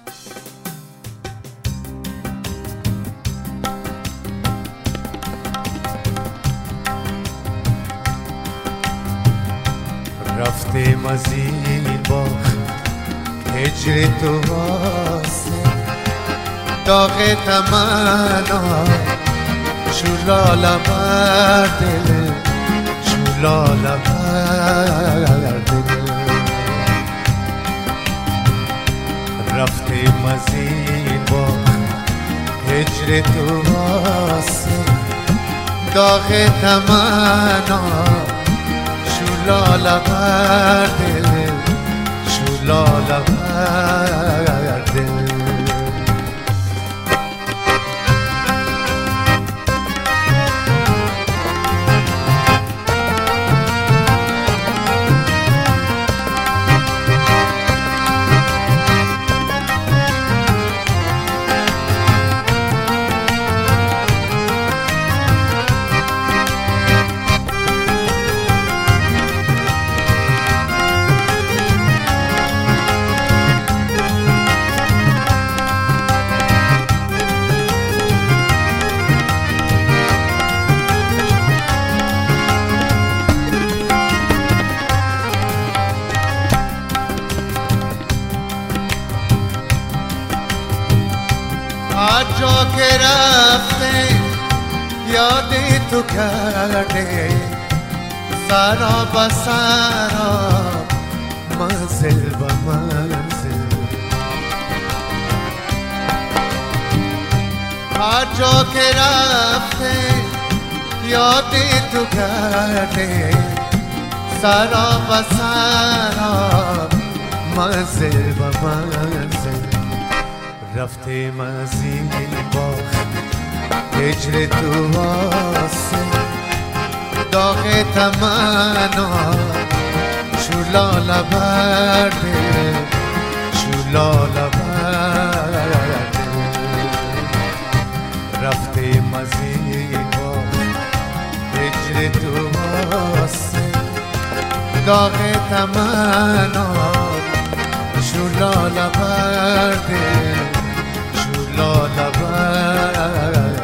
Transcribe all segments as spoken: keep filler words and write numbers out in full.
رفتیم از این باغ هجر تو واسه داغ تمنا شولالا بر دل شولالا بر دل رفتیم از این باغ هجر تو واسه داغ تمنا شولالا بر دل شولالا بر دل جا که رفته یادی تو کرده سرا با سرا منزل با منزل هر جا که رفته یادی تو کرده سرا با سرا منزل با منزل رفتیم از این باغ هجر تو واسه داغ تمنا شولالا بر دل شولالا بر دل رفتیم از این باغ هجر تو واسه داغ تمنا شولالا بر دل شولالا بر دل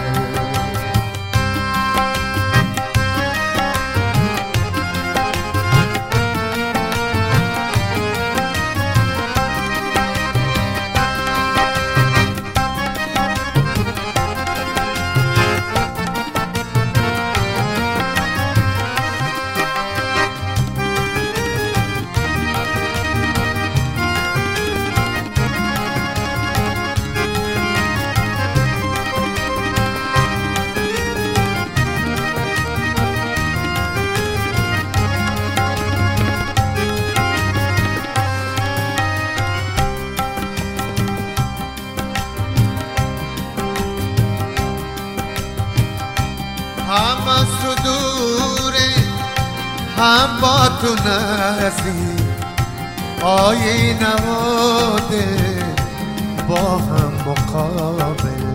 هم از تو دوره هم با تو نزدیک آینه و دل با هم مقابل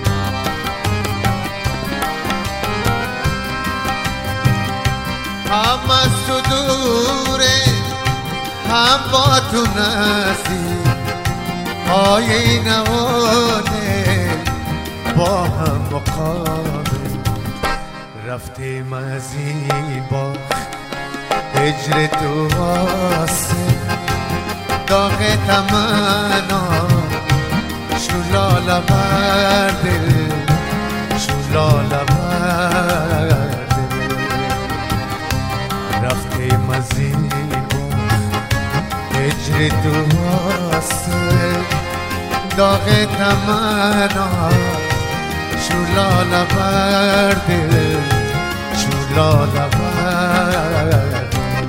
هم از تو دوره هم با تو نزدیک آینه و دل با هم مقابل رفتیم از این باغ هجر تو واسه داغ تمنا شولالا بر دل شولالا بر دل رفتیم از این باغ هجر تو واسه داغ تمنا شولالا بر دل شولالا بر دل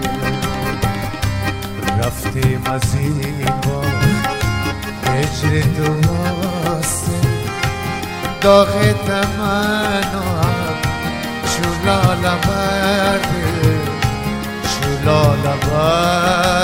رفتیم از این باغ هجر تو واسه داغ تمنا شولالا بر دل شولالا بر